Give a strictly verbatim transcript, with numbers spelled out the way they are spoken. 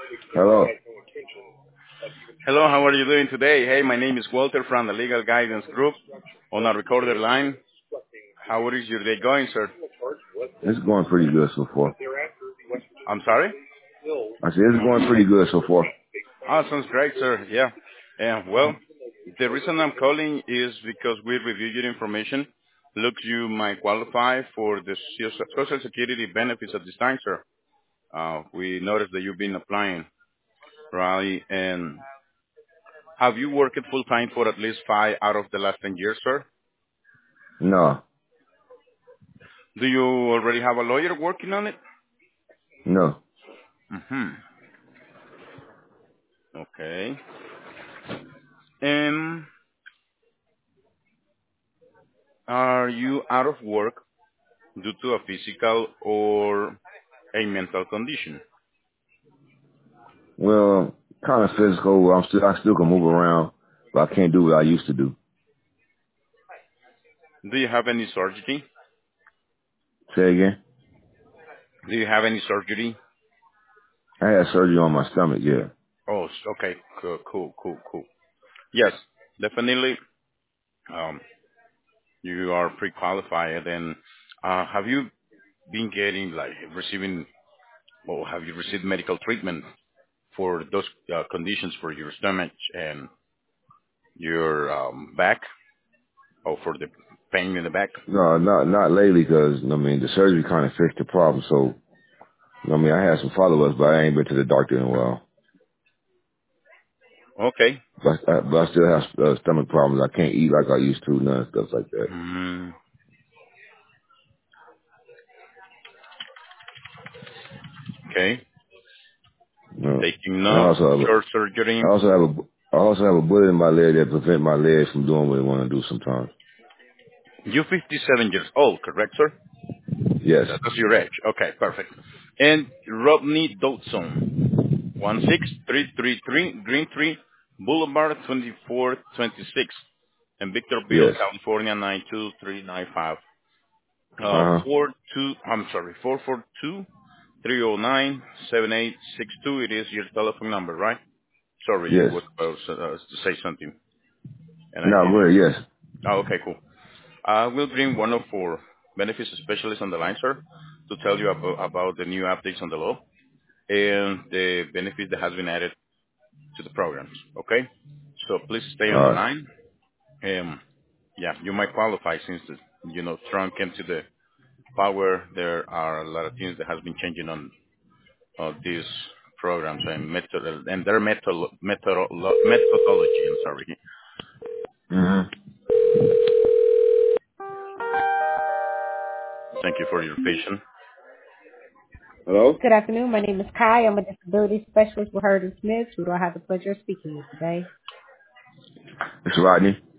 Hello. Hello, how are you doing today? Hey, my name is Walter from the Legal Guidance Group on a recorder line. How is your day going, sir? It's going pretty good so far. I'm sorry? I said it's going pretty good so far. Ah, sounds great, sir. Yeah. Yeah, well, the reason I'm calling is because we reviewed your information. Looks you might qualify for the so- Social Security benefits at this time, sir. Uh, we noticed that you've been applying, right? And have you worked full time for at least five out of the last ten years, sir? No, Do you already have a lawyer working on it? no. Mm-hmm. Okay. And are you out of work due to a physical or a mental condition? Well, kind of physical. I'm still, I still can move around, but I can't do what I used to do. Do you have any surgery? Say again. Do you have any surgery? I had surgery on my stomach. Yeah. Oh, s- okay. Cool, cool, cool, cool. Yes, definitely. Um, you are pre-qualified. And uh, have you been getting like receiving, or have you received medical treatment for those uh, conditions for your stomach and your um, back, or for the pain in the back? No, not not lately, cause I mean the surgery kind of fixed the problem. So I mean I had some follow-ups, but I ain't been to the doctor in a while. Okay. But I, but I still have uh, stomach problems. I can't eat like I used to, none of stuff like that. Mm, okay. No. Taking And I note. also have a, Short surgery. I also have a, I also have a bullet in my leg that prevent my legs from doing what they want to do sometimes. You're fifty-seven years old, correct, sir? Yes. That- That's your age. Okay, perfect. And Rodney Dodson, one six three three three Green Tree Boulevard, twenty-four twenty-six, in Victorville, Yes. California, nine two three nine five. Uh, Uh huh. four two. I'm sorry, four four two three zero nine seven eight six two. It is your telephone number, right? Sorry, you Yes. were supposed to, uh, to say something, and I No, go didn't. ahead. Yes. Oh, okay, cool. I will bring one of our benefits specialists on the line, sir, to tell you about, about the new updates on the law and the benefit that has been added to the programs. Okay? So please stay on All the right. line. Um, yeah, you might qualify since the, you know Trump came to the power. There are a lot of things that has been changing on uh, these programs and method and their method, method, methodology. I'm sorry. Mhm. Thank you for your patience. Hello. Good afternoon. My name is Kai. I'm a disability specialist with Hurd and Smith. Who do I have the pleasure of speaking with today? It's Rodney.